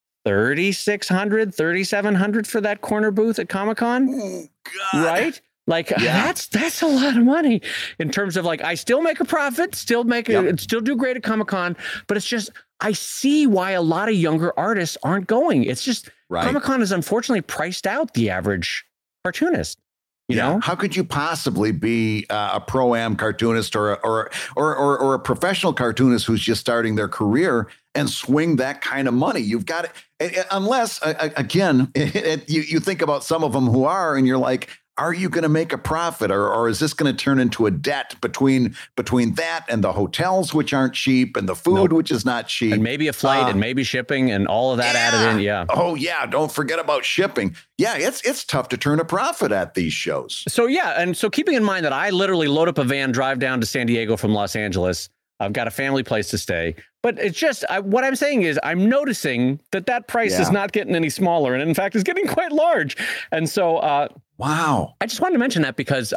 $3,600, $3,700 for that corner booth at Comic-Con. Oh, God. Right? Like that's a lot of money in terms of, like, I still make a profit, still do great at Comic-Con, but it's just, I see why a lot of younger artists aren't going. It's just Comic-Con has unfortunately priced out the average cartoonist. You know, how could you possibly be a pro-am cartoonist or a professional cartoonist who's just starting their career and swing that kind of money? You've got it, unless again, you think about some of them who are, and you're like, are you going to make a profit, or is this going to turn into a debt between that and the hotels, which aren't cheap, and the food, which is not cheap, and maybe a flight and maybe shipping and all of that added in? Yeah. Oh yeah. Don't forget about shipping. Yeah. It's tough to turn a profit at these shows. So and so keeping in mind that I literally load up a van, drive down to San Diego from Los Angeles. I've got a family place to stay, but it's just, what I'm saying is I'm noticing that price is not getting any smaller, and in fact is getting quite large. And so, wow. I just wanted to mention that because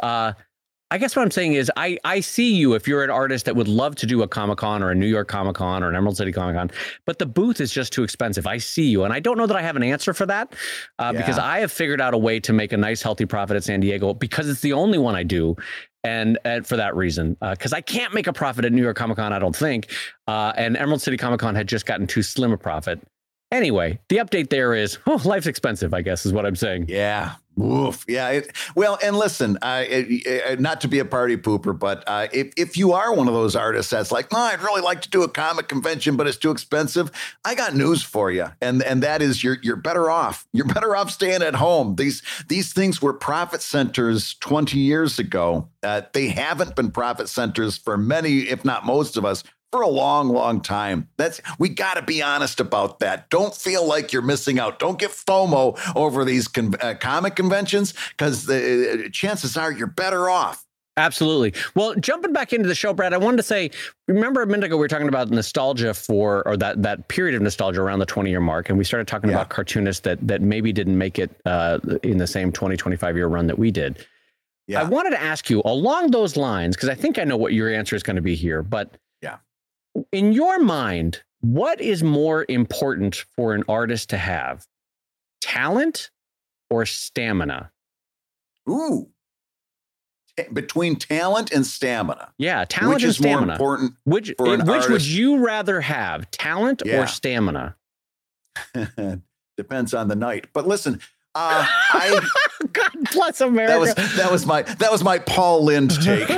I guess what I'm saying is I see you if you're an artist that would love to do a Comic-Con or a New York Comic-Con or an Emerald City Comic-Con, but the booth is just too expensive. I see you. And I don't know that I have an answer for that because I have figured out a way to make a nice, healthy profit at San Diego because it's the only one I do. And for that reason, because I can't make a profit at New York Comic-Con, I don't think. And Emerald City Comic-Con had just gotten too slim a profit. Anyway, the update there is, life's expensive, I guess, is what I'm saying. Yeah. Oof. Yeah. Well, and listen, not to be a party pooper, but if you are one of those artists that's like, I'd really like to do a comic convention, but it's too expensive, I got news for you. And that is you're better off. You're better off staying at home. These things were profit centers 20 years ago. They haven't been profit centers for many, if not most of us, for a long, long time. We got to be honest about that. Don't feel like you're missing out. Don't get FOMO over these comic conventions, because the chances are you're better off. Absolutely. Well, jumping back into the show, Brad, I wanted to say, remember a minute ago we were talking about nostalgia or that period of nostalgia around the 20-year mark, and we started talking about cartoonists that maybe didn't make it in the same 20, 25-year run that we did. Yeah. I wanted to ask you along those lines, because I think I know what your answer is going to be here, but in your mind, what is more important for an artist to have? Talent or stamina? Ooh. Between talent and stamina. Yeah, talent and stamina. Which is more important which would you rather have, talent or stamina? Depends on the night. But listen, God bless America. That was my Paul Lynde take.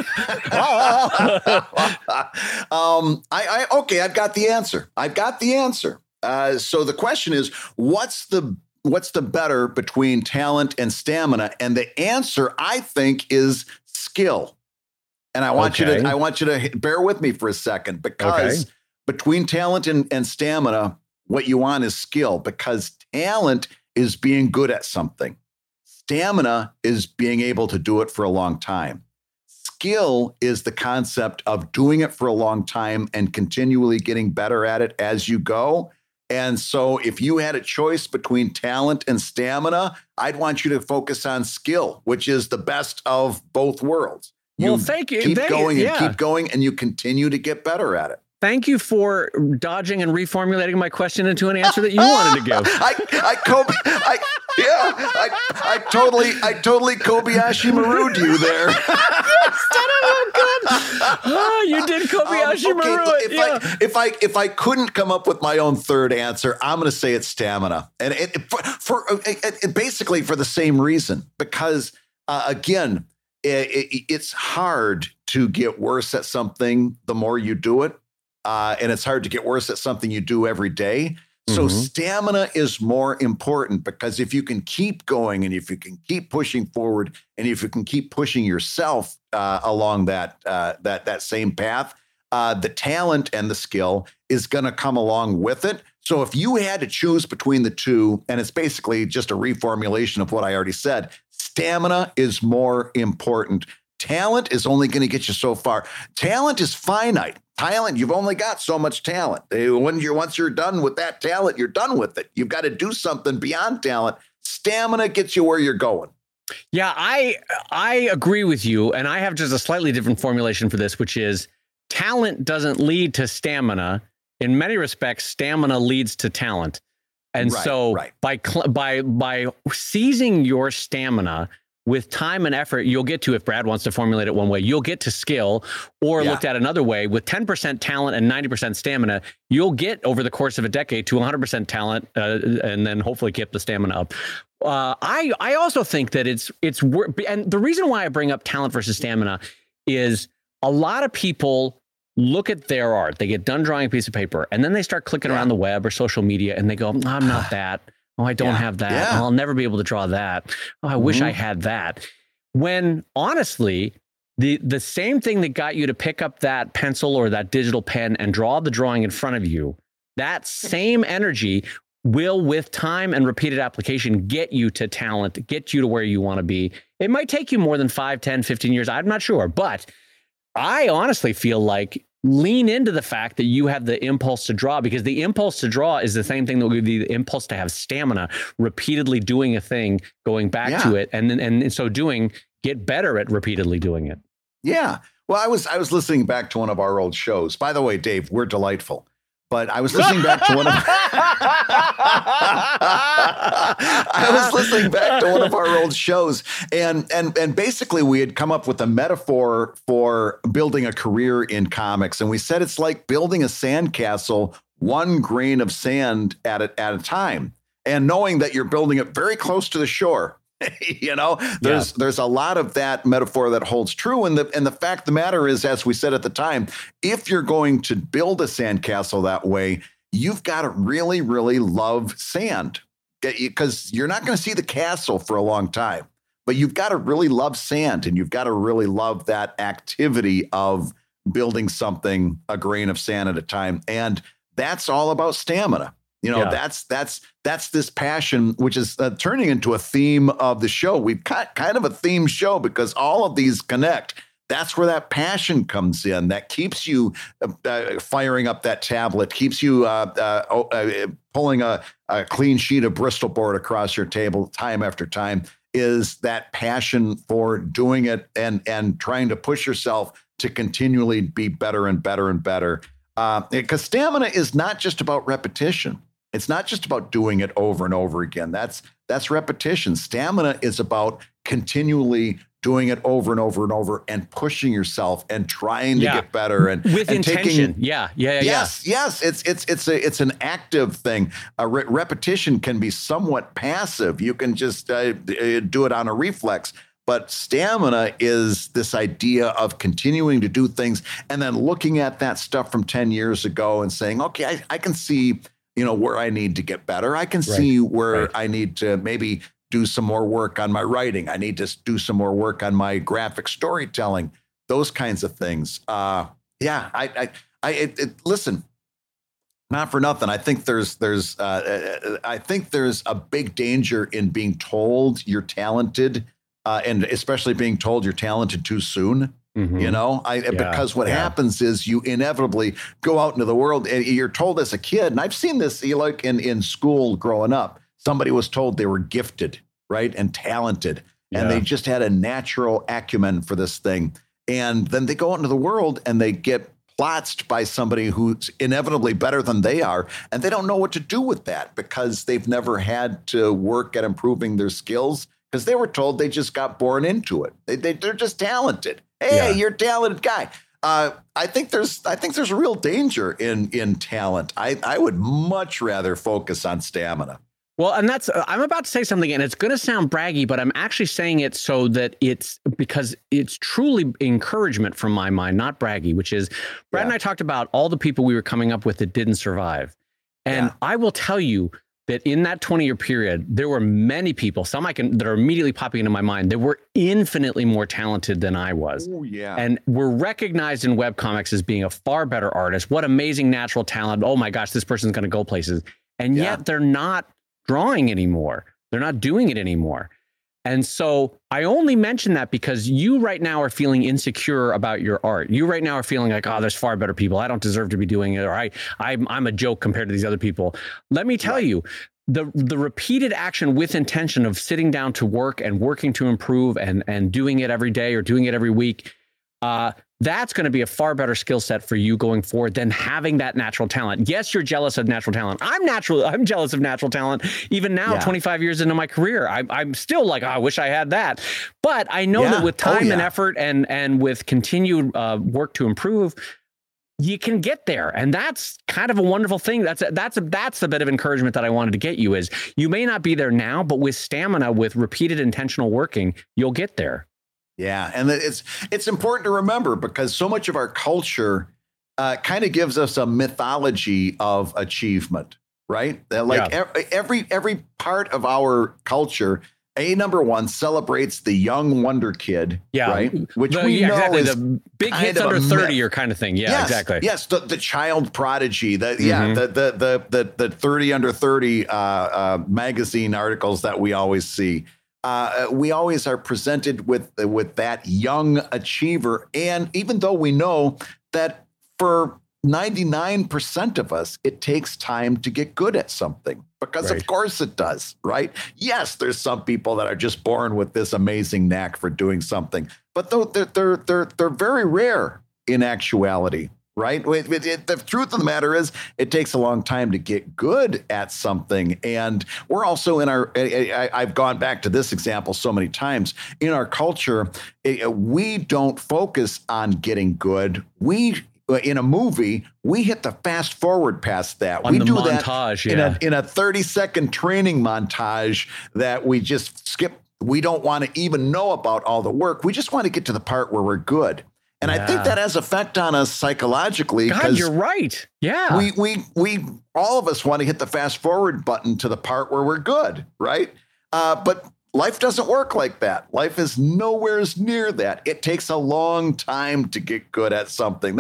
Okay, I've got the answer. So the question is, what's the better between talent and stamina? And the answer, I think, is skill. And I want you to bear with me for a second, because between talent and stamina, what you want is skill, because talent is being good at something. Stamina is being able to do it for a long time. skill is the concept of doing it for a long time and continually getting better at it as you go. And so if you had a choice between talent and stamina, I'd want you to focus on skill, which is the best of both worlds. Well, thank you. Keep going and keep going, and you continue to get better at it. Thank you for dodging and reformulating my question into an answer that you wanted to give. I totally Kobayashi Maru'd you there. You did Kobayashi Maru. If I couldn't come up with my own third answer, I'm going to say it's stamina, and basically for the same reason, because again, it's hard to get worse at something the more you do it. And it's hard to get worse at something you do every day. So stamina is more important, because if you can keep going and if you can keep pushing forward and if you can keep pushing yourself along that same path, the talent and the skill is going to come along with it. So if you had to choose between the two, and it's basically just a reformulation of what I already said, stamina is more important. Talent is only going to get you so far. Talent is finite. Talent, you've only got so much talent. Once you're done with that talent, you're done with it. You've got to do something beyond talent. Stamina gets you where you're going. Yeah, I agree with you. And I have just a slightly different formulation for this, which is talent doesn't lead to stamina. In many respects, stamina leads to talent. And by seizing your stamina with time and effort, you'll get to, if Brad wants to formulate it one way, you'll get to skill, or looked at another way, with 10% talent and 90% stamina, you'll get over the course of a decade to 100% talent, and then hopefully keep the stamina up. I also think that it's and the reason why I bring up talent versus stamina is a lot of people look at their art, they get done drawing a piece of paper, and then they start clicking around the web or social media, and they go, I'm not that. Oh, I don't have that. Yeah. Oh, I'll never be able to draw that. Oh, I wish I had that. When honestly, the same thing that got you to pick up that pencil or that digital pen and draw the drawing in front of you, that same energy will, with time and repeated application, get you to talent, get you to where you want to be. It might take you more than 5, 10, 15 years. I'm not sure. But I honestly feel like lean into the fact that you have the impulse to draw, because the impulse to draw is the same thing that will give you the impulse to have stamina, repeatedly doing a thing, going back to it, and in so doing, get better at repeatedly doing it. Yeah. Well, I was listening back to one of our old shows. By the way, Dave, we're delightful. But I was listening back to one of our old shows, and basically we had come up with a metaphor for building a career in comics, and we said it's like building a sandcastle, one grain of sand at a time, and knowing that you're building it very close to the shore. There's a lot of that metaphor that holds true. And the fact of the matter is, as we said at the time, if you're going to build a sandcastle that way, you've got to really, really love sand, because you're not going to see the castle for a long time. But you've got to really love sand, and you've got to really love that activity of building something a grain of sand at a time. And that's all about stamina. That's this passion, which is turning into a theme of the show. We've got kind of a theme show because all of these connect. That's where that passion comes in. That keeps you firing up that tablet, keeps you pulling a clean sheet of Bristol board across your table time after time, is that passion for doing it and trying to push yourself to continually be better and better and better. Because stamina is not just about repetition. It's not just about doing it over and over again. That's repetition. Stamina is about continually doing it over and over and over and pushing yourself and trying to get better and with intention. Yes. It's an active thing. Repetition can be somewhat passive. You can just do it on a reflex. But stamina is this idea of continuing to do things and then looking at that stuff from 10 years ago and saying, okay, I can see, where I need to get better. I can see where I need to maybe do some more work on my writing. I need to do some more work on my graphic storytelling, those kinds of things. Listen, not for nothing. I think there's a big danger in being told you're talented, and especially being told you're talented too soon. You know, because what happens is you inevitably go out into the world and you're told as a kid, and I've seen this like in school growing up, somebody was told they were gifted, right, and talented, and they just had a natural acumen for this thing. And then they go out into the world and they get plotzed by somebody who's inevitably better than they are. And they don't know what to do with that because they've never had to work at improving their skills because they were told they just got born into it. They're just talented. Hey, you're a talented guy. I think there's a real danger in talent. I would much rather focus on stamina. Well, and I'm about to say something, and it's going to sound braggy, but I'm actually saying it so that because it's truly encouragement from my mind, not braggy, which is Brad and I talked about all the people we were coming up with that didn't survive. And I will tell you that in that 20-year period, there were many people, some that are immediately popping into my mind, that were infinitely more talented than I was. Oh, yeah. And were recognized in webcomics as being a far better artist. What amazing natural talent. Oh my gosh, this person's going to go places. And yet they're not drawing anymore. They're not doing it anymore. And so I only mention that because you right now are feeling insecure about your art. You right now are feeling like, oh, there's far better people. I don't deserve to be doing it. Or I'm a joke compared to these other people. Let me tell you, the repeated action with intention of sitting down to work and working to improve and doing it every day or doing it every week, that's going to be a far better skill set for you going forward than having that natural talent. Yes, you're jealous of natural talent. I'm jealous of natural talent. Even now, 25 years into my career, I'm still like, oh, I wish I had that. But I know that with time and effort and with continued work to improve, you can get there. And that's kind of a wonderful thing. That's the bit of encouragement that I wanted to get you is you may not be there now, but with stamina, with repeated intentional working, you'll get there. Yeah, and it's important to remember because so much of our culture kind of gives us a mythology of achievement, right? Like every part of our culture, number one, celebrates the young wonder kid, right? Which we know is the big hits under 30 or kind of thing. Yeah, yes, exactly. Yes, the child prodigy, the 30 under 30 magazine articles that we always see. We always are presented with that young achiever. And even though we know that for 99% of us, it takes time to get good at something because of course it does, right? Yes, there's some people that are just born with this amazing knack for doing something, but they're very rare in actuality. Right. The truth of the matter is it takes a long time to get good at something. And we're also I've gone back to this example so many times in our culture. We don't focus on getting good. In a movie, we hit the fast forward past that. We do montage, that in a 30-second training montage that we just skip. We don't want to even know about all the work. We just want to get to the part where we're good. And I think that has effect on us psychologically. God, you're right. Yeah. We all of us want to hit the fast forward button to the part where we're good, right? But life doesn't work like that. Life is nowhere near that. It takes a long time to get good at something.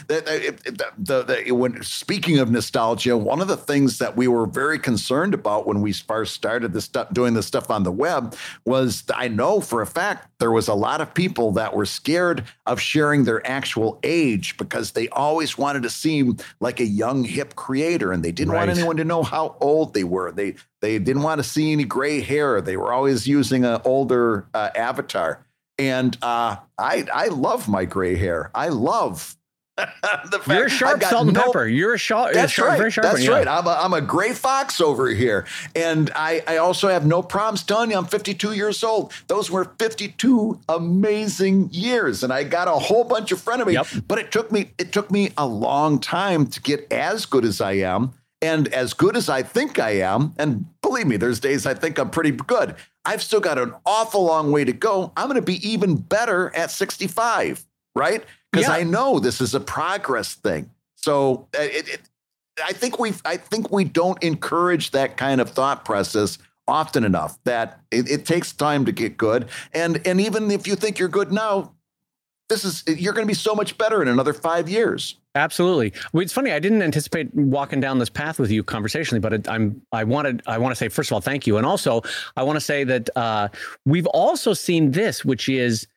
When speaking of nostalgia, one of the things that we were very concerned about when we first started doing this stuff on the web was I know for a fact there was a lot of people that were scared of sharing their actual age because they always wanted to seem like a young, hip creator, and they didn't want anyone to know how old they were. They didn't want to see any gray hair. They were always using an older avatar. And I love my gray hair. I love the fact you're a sharp salt and pepper. You're a sharp. That's right. Very sharp. That's right. I'm a gray fox over here. And I also have no problems telling you I'm 52 years old. Those were 52 amazing years. And I got a whole bunch in front of me. Yep. But it took me a long time to get as good as I am. And as good as I think I am, and believe me, there's days I think I'm pretty good. I've still got an awful long way to go. I'm going to be even better at 65, right? Because I know this is a progress thing. So I think we don't encourage that kind of thought process often enough. That it takes time to get good, and even if you think you're good now, you're going to be so much better in another 5 years. Absolutely. Well, it's funny. I didn't anticipate walking down this path with you conversationally, but I want to say, first of all, thank you. And also I want to say that we've also seen this, which is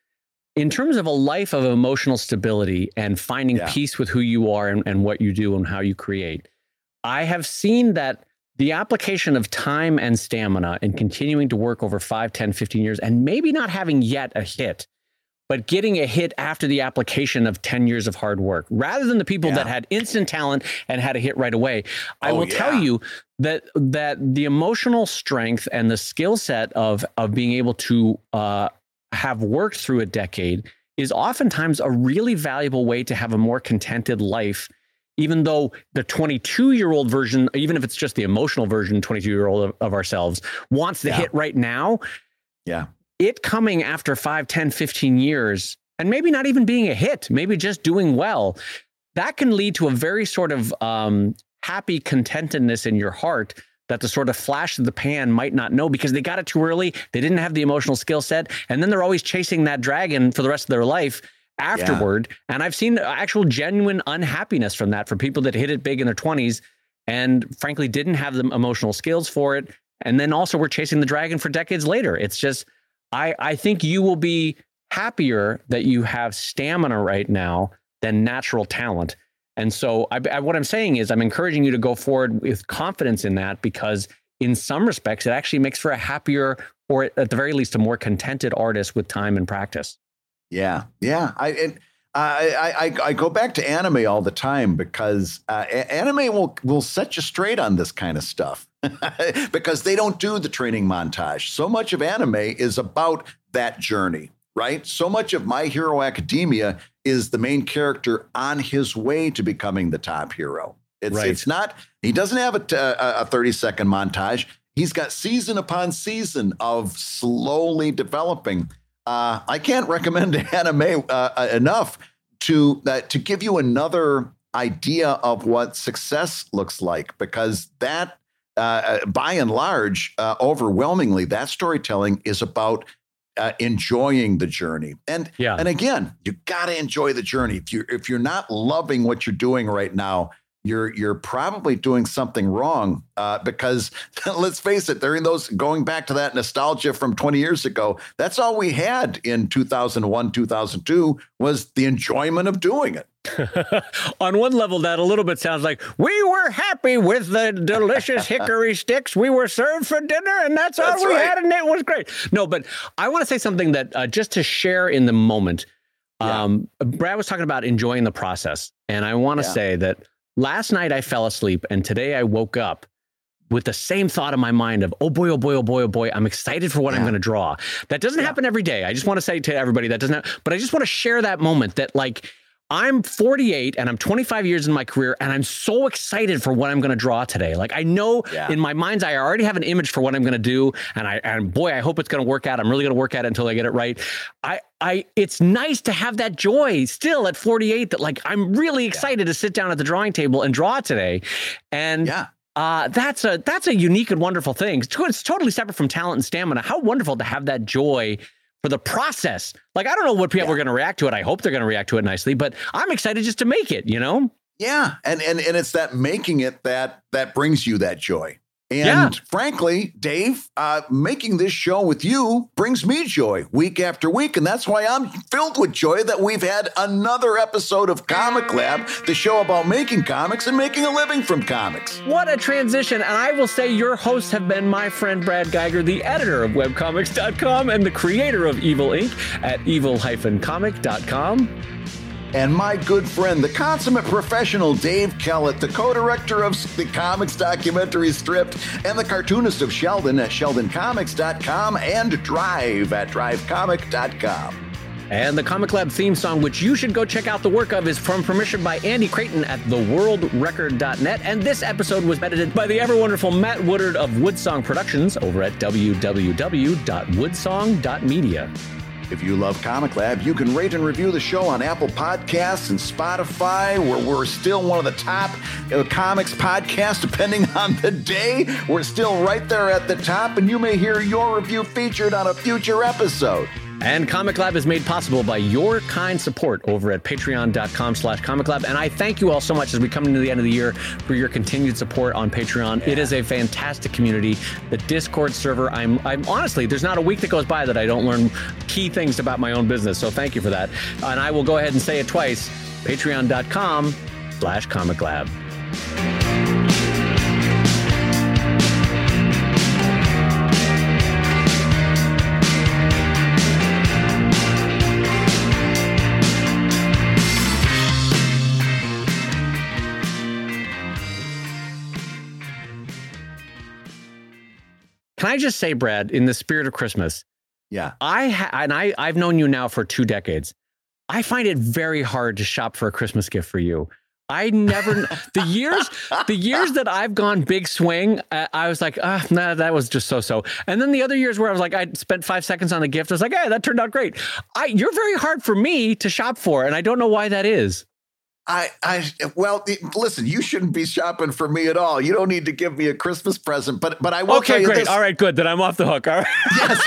in terms of a life of emotional stability and finding peace with who you are and what you do and how you create, I have seen that the application of time and stamina and continuing to work over 5, 10, 15 years and maybe not having yet a hit, but getting a hit after the application of 10 years of hard work, rather than the people that had instant talent and had a hit right away. I will tell you that the emotional strength and the skill set of being able to have worked through a decade is oftentimes a really valuable way to have a more contented life. Even though the 22-year-old version, even if it's just the emotional version, 22-year-old of ourselves, wants the hit right now. Yeah. It coming after 5, 10, 15 years, and maybe not even being a hit, maybe just doing well, that can lead to a very sort of happy contentedness in your heart that the sort of flash of the pan might not know because they got it too early. They didn't have the emotional skill set. And then they're always chasing that dragon for the rest of their life afterward. And I've seen actual genuine unhappiness from that for people that hit it big in their 20s and frankly didn't have the emotional skills for it. And then also we're chasing the dragon for decades later. It's just, I think you will be happier that you have stamina right now than natural talent. And so what I'm saying is I'm encouraging you to go forward with confidence in that, because in some respects, it actually makes for a happier, or at the very least, a more contented artist with time and practice. Yeah. Yeah. I go back to anime all the time because anime will set you straight on this kind of stuff because they don't do the training montage. So much of anime is about that journey, right? So much of My Hero Academia is the main character on his way to becoming the top hero. It's not, he doesn't have a 30-second montage. He's got season upon season of slowly developing. I can't recommend anime enough to give you another idea of what success looks like, because that, by and large, overwhelmingly, that storytelling is about enjoying the journey. And again, you got to enjoy the journey. If you're not loving what you're doing right now, you're probably doing something wrong, because let's face it, during those, going back to that nostalgia from 20 years ago, that's all we had in 2001, 2002 was the enjoyment of doing it. On one level, that a little bit sounds like we were happy with the delicious hickory sticks we were served for dinner, and that's all we had, and it was great. No, but I want to say something that just to share in the moment. Brad was talking about enjoying the process, and I want to say that last night I fell asleep, and today I woke up with the same thought in my mind of, oh boy, oh boy, oh boy, oh boy, I'm excited for what I'm going to draw. That doesn't happen every day. I just want to say to everybody that doesn't happen, but I just want to share that moment that, like, I'm 48 and I'm 25 years in my career, and I'm so excited for what I'm going to draw today. Like, I know in my mind's eye, I already have an image for what I'm going to do. And boy, I hope it's going to work out. I'm really going to work at it until I get it right. It's nice to have that joy still at 48 that, like, I'm really excited to sit down at the drawing table and draw today. And that's a unique and wonderful thing. It's totally separate from talent and stamina. How wonderful to have that joy for the process. Like, I don't know what people are going to react to it. I hope they're going to react to it nicely, but I'm excited just to make it, you know? Yeah. And it's that making it that brings you that joy. And frankly, Dave, making this show with you brings me joy week after week. And that's why I'm filled with joy that we've had another episode of Comic Lab, the show about making comics and making a living from comics. What a transition. And I will say your hosts have been my friend Brad Geiger, the editor of webcomics.com and the creator of Evil Inc. at evil-comic.com. And my good friend, the consummate professional Dave Kellett, the co-director of the comics documentary Stripped, and the cartoonist of Sheldon at sheldoncomics.com and Drive at drivecomic.com. And the Comic Lab theme song, which you should go check out the work of, is from permission by Andy Creighton at theworldrecord.net. And this episode was edited by the ever-wonderful Matt Woodard of Woodsong Productions over at www.woodsong.media. If you love Comic Lab, you can rate and review the show on Apple Podcasts and Spotify, where we're still one of the top comics podcasts, depending on the day. We're still right there at the top, and you may hear your review featured on a future episode. And Comic Lab is made possible by your kind support over at patreon.com/Comic Lab. And I thank you all so much as we come into the end of the year for your continued support on Patreon. Yeah. It is a fantastic community. The Discord server, I'm honestly, there's not a week that goes by that I don't learn key things about my own business. So thank you for that. And I will go ahead and say it twice, patreon.com/Comic Lab. Can I just say, Brad, in the spirit of Christmas, yeah, I've known you now for 2 decades. I find it very hard to shop for a Christmas gift for you. I never the years that I've gone big swing, I was like, nah, that was just so. And then the other years where I was like, I spent 5 seconds on a gift, I was like, hey, that turned out great. You're very hard for me to shop for, and I don't know why that is. Well, listen, you shouldn't be shopping for me at all. You don't need to give me a Christmas present, but I will tell you great. this. All right, good. Then I'm off the hook. All right. Yes.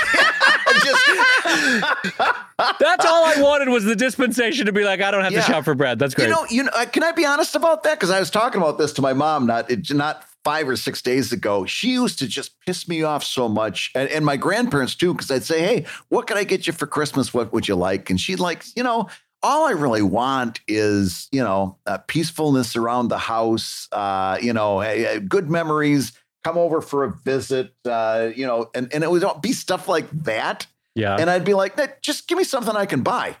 That's all I wanted was the dispensation to be like, I don't have to shop for Brad. That's great. You know, can I be honest about that? Because I was talking about this to my mom not 5 or 6 days ago. She used to just piss me off so much, and my grandparents too, because I'd say, hey, what can I get you for Christmas? What would you like? And she'd like, all I really want is, peacefulness around the house, good memories, come over for a visit, and it would be stuff like that. Yeah. And I'd be like, just give me something I can buy.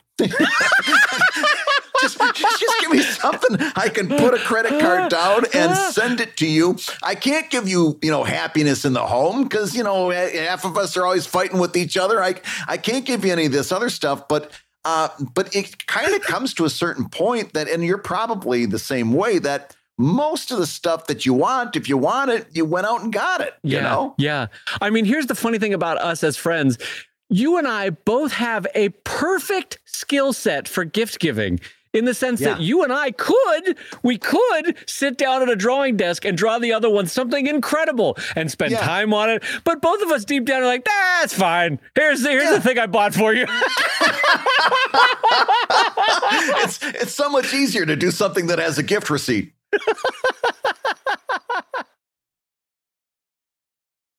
just give me something I can put a credit card down and send it to you. I can't give you, happiness in the home because, half of us are always fighting with each other. I can't give you any of this other stuff, but it kind of comes to a certain point that, and you're probably the same way, that most of the stuff that you want, if you want it, you went out and got it, Yeah. I mean, here's the funny thing about us as friends. You and I both have a perfect skill set for gift giving in the sense that you and I could sit down at a drawing desk and draw the other one something incredible and spend time on it. But both of us deep down are like, that's fine. Here's the thing I bought for you. It's so much easier to do something that has a gift receipt.